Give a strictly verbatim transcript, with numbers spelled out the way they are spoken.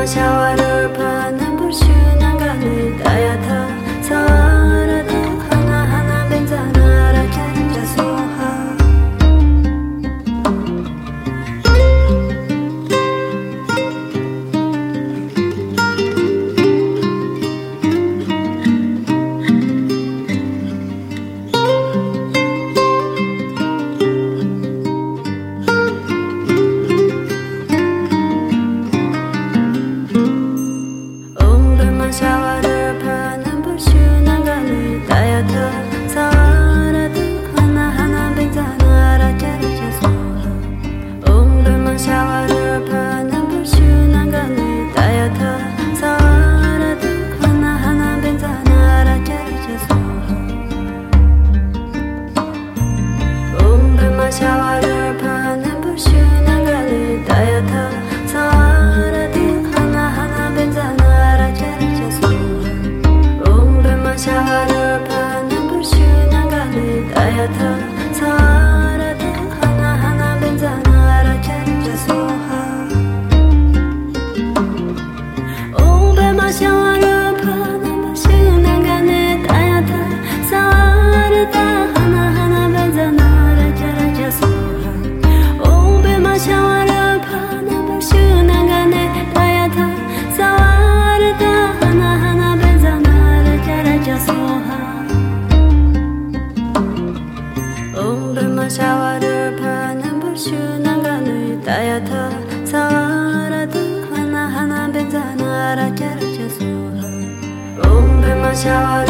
샤워를 파는 불순한 가을 따얏한 사라도 하나하나 벤자나라 견자 소하 샤워를 파는 불순한 가을 따얏한 사라도 하나하나 벤자나라 견자 소하 옹돌만 샤워를 파는 불순한 가을 따얏한 사라도 하나하나 벤자나라 견자 소하 옹돌만 샤워를 파는 불순한 가을 따얏한 사라도 하나하나 벤자나라 견자 샤워를 파는 불순한 가을 따얏한 사라도 하나하나 벤자나라 견자 소하 오베마 샤워를 파는 불순한 가을 따얏한 사라도 하나하나 벤자나라 견자 소하 오베마 샤워를 파는 불순한 가을 따얏한 사라도 하나하나 벤자나라 견자 소하 옹돌만 샤워를 파는 불순한 가을 따얏한 사라도 하나하나 벤자나라 견자 소하 옹돌만 샤워